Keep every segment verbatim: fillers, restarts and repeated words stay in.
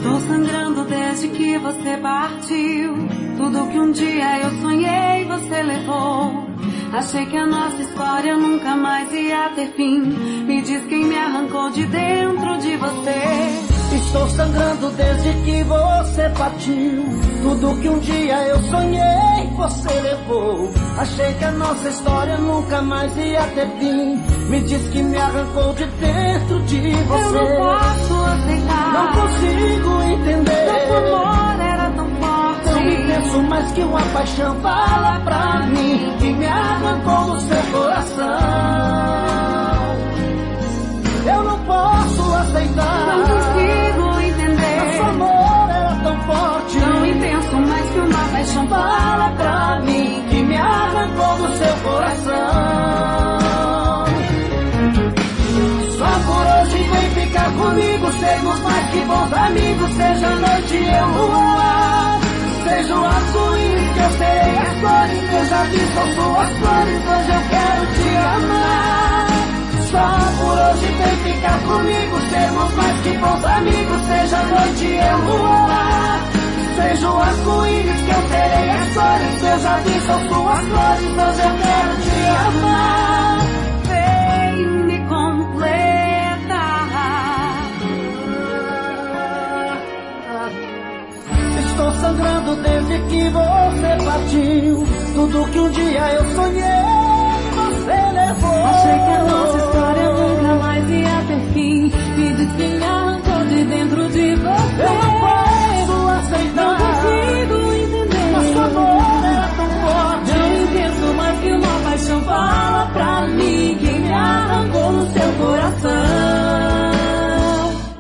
Estou sangrando desde que você partiu. Tudo que um dia eu sonhei você levou. Achei que a nossa história nunca mais ia ter fim. Me diz quem me arrancou de dentro de você. Estou sangrando desde que você partiu. Tudo que um dia eu sonhei você levou. Achei que a nossa história nunca mais ia ter fim. Me diz que me arrancou de dentro de você. Eu não posso aceitar, não consigo entender. Nosso amor era tão forte. Não me penso mais que uma paixão. Fala pra mim que me arrancou do seu coração. Eu não posso aceitar, não consigo entender. Nosso amor era tão forte, tão intenso, mais que uma paixão. Fala pra mim que me arrancou do seu coração. Só por hoje vem ficar comigo. Sermos mais que bons amigos. Seja noite e eu lua. Seja o arco-íris que eu serei as flores. Eu já vi são suas flores. Hoje eu quero te amar. Só por hoje vem ficar comigo. Sermos mais que bons amigos. Seja noite e eu lua. Seja o arco-íris que eu serei as flores. Eu já vi são suas flores. Hoje eu quero te amar. Vem me completar. Estou sangrando desde que você partiu. Tudo que um dia eu sonhei você levou. Achei que a nossa história nunca mais ia ter fim. Me diz que me arrancou de dentro de você. Eu não posso aceitar, não consigo entender. Nosso amor era tão forte, não entendo mais que uma paixão. Fala pra mim que me arrancou no seu coração.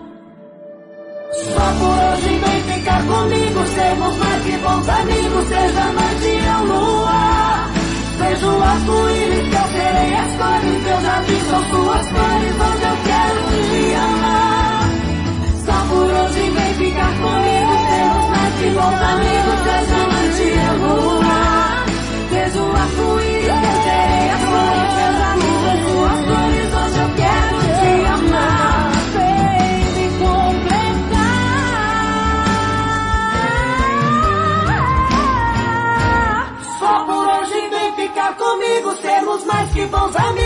Só por hoje vem ficar comigo. Sermos mais que bons amigos. Seja noite ou lua. Seja o arco-íris que eu serei as cores. Eu já vi são suas flores. Hoje eu quero te amar. Só por hoje vem ficar comigo. Sermos mais que bons amigos. Seja noite ou lua. Seja o arco-íris que eu serei as cores. Eu já vi são suas flores. Hoje eu quero te amar. Vem me completar. Só por hoje vem ficar comigo. Sermos mais que bons amigos.